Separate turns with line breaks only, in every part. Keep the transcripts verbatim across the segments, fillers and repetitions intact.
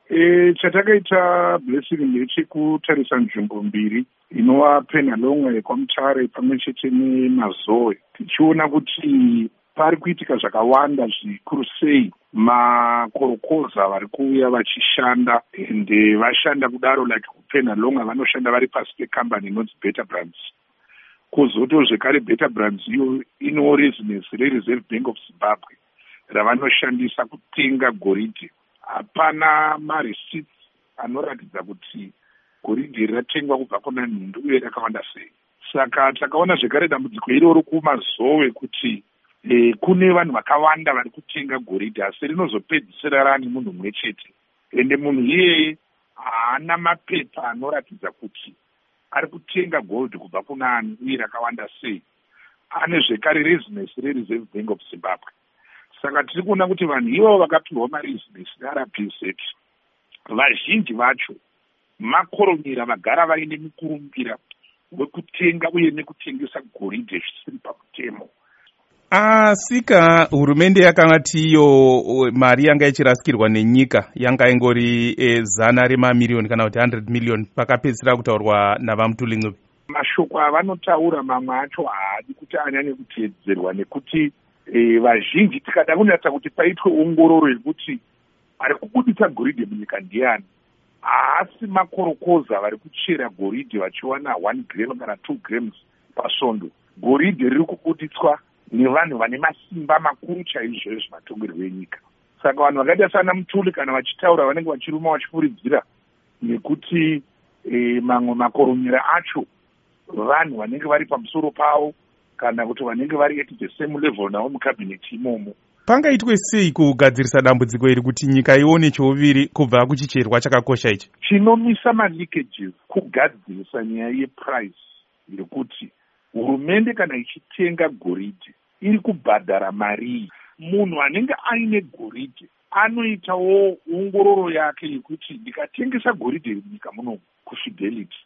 E, chatakaita Blessing ndechekutarisa nzvimbo mbiri inova Penalonga yeKwaMutare pamwe chete neMazoe, tichiona kuti pari kuitika zvakawanda zvikuru sei. Makorokoza vari kuuya vachishanda ende vashanda kudaro like kuPenalonga vanoshanda vari pasi pekambani inonzi Better Brands. Kozoto zvekare Better Brands iyo ino business reReserve Bank of Zimbabwe ravanoshandisa kutenga goridhe. Hapana mareceipts anoratidza kuti goridhe ratengwa kubva kuna nhindu uye rakawanda sei. Saka takaona zvekare dambudziko iroro kuMazoe kuti e, kune vanhu vakawanda vari kutenga goridhe asi rinozopedzisira rani munhu mumwe chete, ende munhu iyeye haana mapepa anoratidza kuti ari kutenga gold kubva kuna ani uye rakawanda sei. Ane zvekare rezinesi reReserve Bank of Zimbabwe. Saka tiri kuona kuti vanhu ivavo vakapihwa marezinesi neR P Z vazhinji vacho makoronyera vagara vaine mukurumbira wekutenga uye nekutengesa goridhe zvisiri pamutemo.
Asika hurumende yakangati iyo mari yanga ichirasikirwa nenyika yanga ingori e, zana remamiliyoni kana kuti one hundred million pakapedzisira kutaurwa navaMutulingwe.
Mashoko avanotaura mamwe acho haadi kuti anyanye kuteedzerwa nekuti e, vazhinji tikada kunatsa kuti paitwe ongororo yekuti ari kubudisa goridhe munyika ndiani. Haasi makorokoza vari kuchera goridhe vachiwana one gram kana two grams pasvondo. Goridhe riri kubuditswa nevanhu vane masimba makuru chaizvo ezvematongerwo enyika. Saka vanhu vakaita sana Mutuli kana vachitaura vanenge vachiruma vachifuridzira nekuti e, mamwe makoronyera acho vanhu vanenge vari pamusoro pavo kana kuti vanenge vari at the same level navo mukabineti imomo.
Pangaitwe sei kugadzirisa dambudziko iri kuti nyika ione chouviri kubva kuchicherwa chakakosha ichi?
Chinomisa maleakages kugadzirisa nyaya yeprice yekuti hurumende kana ichitenga goridhe iri kubhadhara mari. Munhu anenge aine goridhe anoitawo ongororo yake yekuti ndikatengesa goridhe munyika muno kuFidelity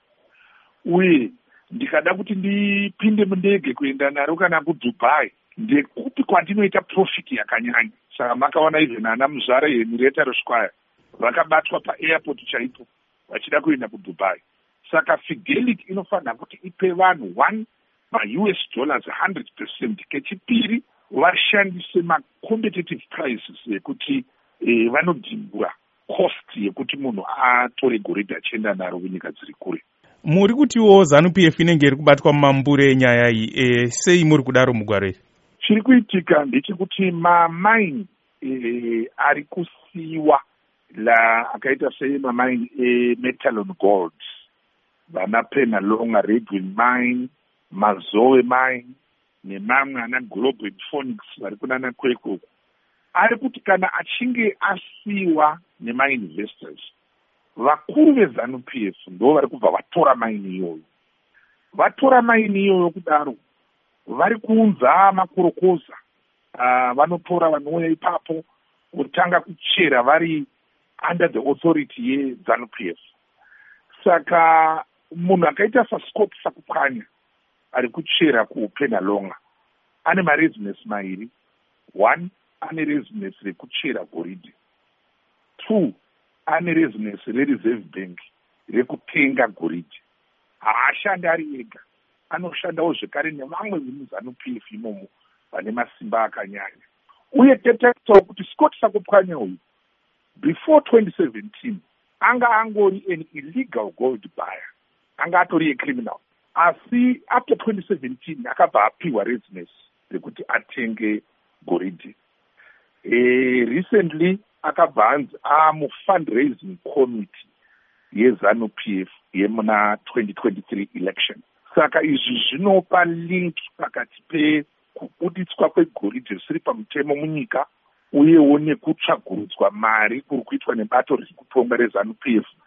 uye ndikada kuti ndipinde mundege kuenda naro kana kuDubai, ndekupi kwandinoita profit yakanyanya. Saka makaona even ana Muzvare Henrietta Ruskwaya vakabatwa paairport chaipo vachida kuenda kuDubai. Saka Fidelity inofanira kuti ipe vanhu one ma-U S dollars one hundred percent. Kechipiri vashandise ma-competitive prices yekuti e, vanodhimbura cost yekuti munhu atore goridhe achienda naro kunyika dziri kure.
Muri kutiwo ZANU-P F inenge iri kubatwa mumambure enyaya iyi, e, sei muri kudaro mugwaro iri?
Chiri kuitika ndechekuti mamaini e, ari kusiyiwa la akaita sei mamaini eMetalon Gold, vana Penalonga Redwin Mine, Mazoe Mine nemamwe ana Global Phonics vari kunana kweko, ari kuti kana achinge asiyiwa nema-investors, vakuru veZANU-P F ndo vari kubva vatora maini iyoyo. Vatora maini iyoyo kudaro vari kuunza makorokoza uh, vanotora vanouya ipapo kutanga kuchera vari under the authority yeZANU-P F. Saka munhu akaita saScott Sakupwanya ari kuchera kuPenalonga ane marezinesi mairi. One, ane rezinesi rekuchera goridhe. Two, ane rezinesi reReserve Bank rekutenga goridhe. Haashandi ari ega, anoshandawo zvekare nevamwe vemuZANU-P F imomo vane masimba akanyanya. Uye tetaurisawo kuti Scott Sakupwanya uyu before twenty seventeen anga angori an illegal gold buyer, anga atori criminal. Asi after twenty seventeen akabva apiwa rezinesi rekuti atenge goridhe. E, recently akabva anzi amufundraising committee yeZANU-P F yemuna twenty twenty-three election. Saka izvi zvinopa link pakati pekubuditswa kwegoridhe zvisiri pamutemo munyika uyewo nekutsvagurudzwa mari kuri kuitwa nebato riri kutonga reZANU-P F